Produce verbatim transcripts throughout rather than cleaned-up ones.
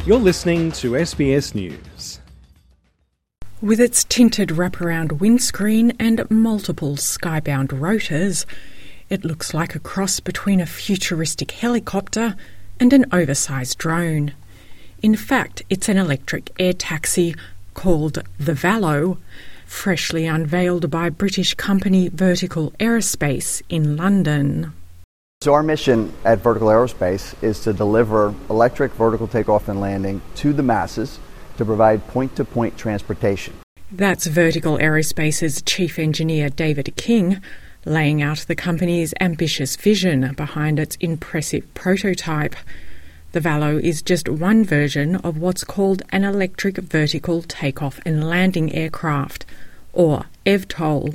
You're listening to S B S News. With its tinted wraparound windscreen and multiple skybound rotors, it looks like a cross between a futuristic helicopter and an oversized drone. In fact, it's an electric air taxi called the Valo, freshly unveiled by British company Vertical Aerospace in London. So our mission at Vertical Aerospace is to deliver electric vertical takeoff and landing to the masses to provide point-to-point transportation. That's Vertical Aerospace's chief engineer David King laying out the company's ambitious vision behind its impressive prototype. The Valo is just one version of what's called an electric vertical takeoff and landing aircraft, or E V TOL.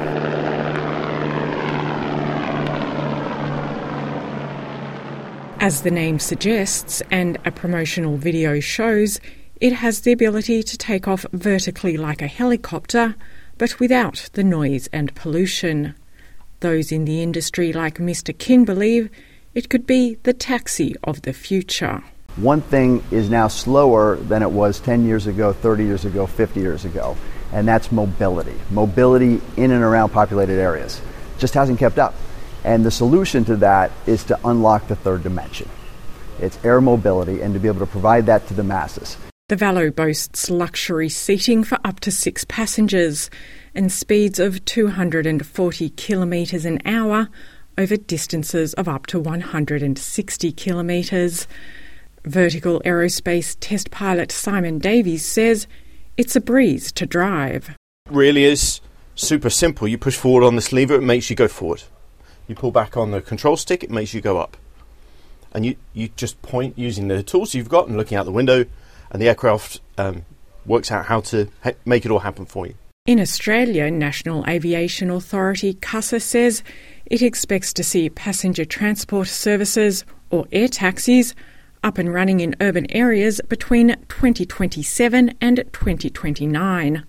As the name suggests, and a promotional video shows, it has the ability to take off vertically like a helicopter, but without the noise and pollution. Those in the industry like Mister King believe it could be the taxi of the future. One thing is now slower than it was ten years ago, thirty years ago, fifty years ago, and that's mobility. Mobility in and around populated areas just hasn't kept up. And the solution to that is to unlock the third dimension. It's air mobility, and to be able to provide that to the masses. The Valo boasts luxury seating for up to six passengers and speeds of two hundred forty kilometres an hour over distances of up to one hundred sixty kilometres. Vertical Aerospace test pilot Simon Davies says it's a breeze to drive. It really is super simple. You push forward on this lever, it makes you go forward. You pull back on the control stick, it makes you go up. And you, you just point using the tools you've got and looking out the window, and the aircraft um, works out how to ha- make it all happen for you. In Australia, National Aviation Authority CASA says it expects to see passenger transport services, or air taxis, up and running in urban areas between twenty twenty-seven and twenty twenty-nine.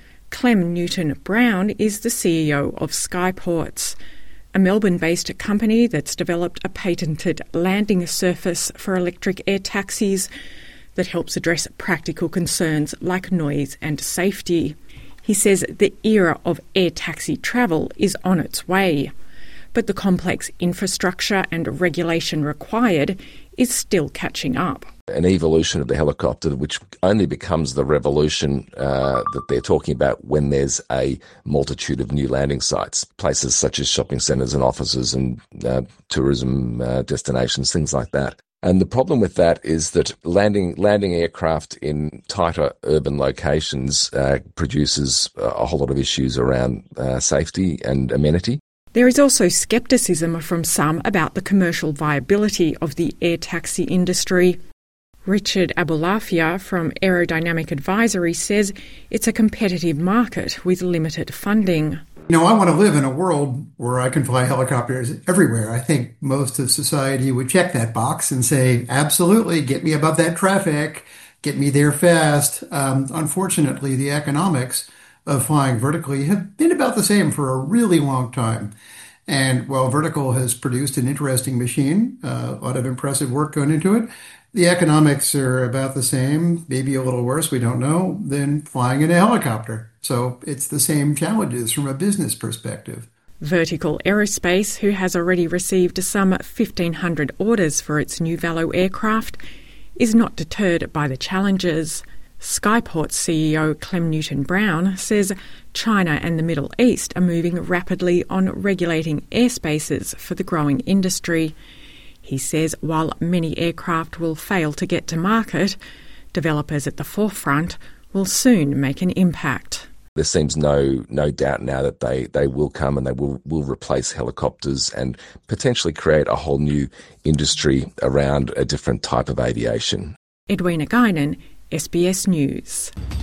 Clem Newton-Brown is the C E O of Skyports, a Melbourne-based company that's developed a patented landing surface for electric air taxis that helps address practical concerns like noise and safety. He says the era of air taxi travel is on its way, but the complex infrastructure and regulation required is still catching up. An evolution of the helicopter, which only becomes the revolution uh, that they're talking about when there's a multitude of new landing sites, places such as shopping centres and offices and uh, tourism uh, destinations, things like that. And the problem with that is that landing landing aircraft in tighter urban locations uh, produces a whole lot of issues around uh, safety and amenity. There is also scepticism from some about the commercial viability of the air taxi industry. Richard Abulafia from Aerodynamic Advisory says it's a competitive market with limited funding. You know, I want to live in a world where I can fly helicopters everywhere. I think most of society would check that box and say, absolutely, get me above that traffic, get me there fast. Um, unfortunately, the economics of flying vertically have been about the same for a really long time. And while Vertical has produced an interesting machine, uh, a lot of impressive work going into it, the economics are about the same, maybe a little worse, we don't know, than flying in a helicopter. So it's the same challenges from a business perspective. Vertical Aerospace, who has already received some fifteen hundred orders for its new Valo aircraft, is not deterred by the challenges. Skyports C E O Clem Newton-Brown says China and the Middle East are moving rapidly on regulating airspaces for the growing industry. He says while many aircraft will fail to get to market, developers at the forefront will soon make an impact. There seems no no doubt now that they, they will come and they will, will replace helicopters and potentially create a whole new industry around a different type of aviation. Edwina Guinan, S B S News.